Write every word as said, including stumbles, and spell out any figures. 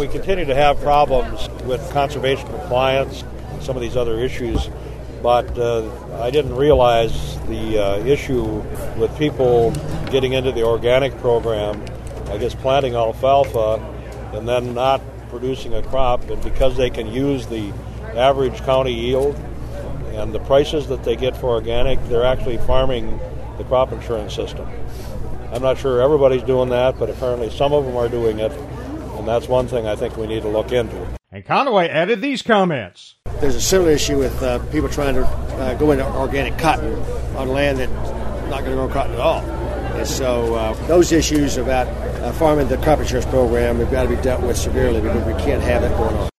we continue to have problems with conservation compliance, some of these other issues, but uh, I didn't realize the uh, issue with people getting into the organic program, I guess planting alfalfa and then not producing a crop, and because they can use the average county yield and the prices that they get for organic, they're actually farming the crop insurance system. I'm not sure everybody's doing that, but apparently some of them are doing it, and that's one thing I think we need to look into. And Conaway added these comments. There's a similar issue with uh, people trying to uh, go into organic cotton on land that's not going to grow cotton at all. And so uh, those issues about uh, farming the crop insurance program have got to be dealt with severely because we can't have that going on.